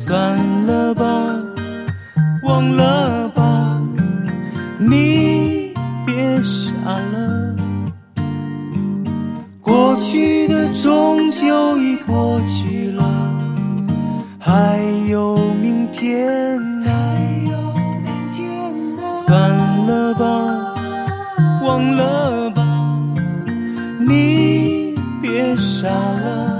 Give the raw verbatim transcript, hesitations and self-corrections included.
算了吧，忘了吧，你别傻了，过去的终究已过去了，还有明天啊，算了吧，忘了吧，你别傻了，